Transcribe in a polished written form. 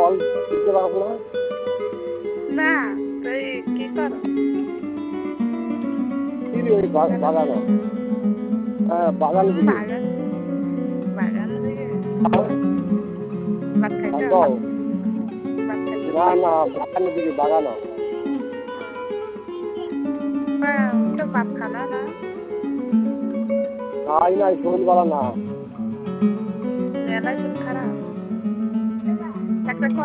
Call দিতে পারবো না। না তুই কি কর? কি রে ওই বাগানো? হ্যাঁ বাগান দিকে। বাগান বাগান থেকে ভাত খাইছ? কও। ভাত খাইছ? না না বাগানের দিকে বাগানো। তো ভাত খানা না? নাই নাই শরীর ভালো না। মেলা শরীর খারাপ।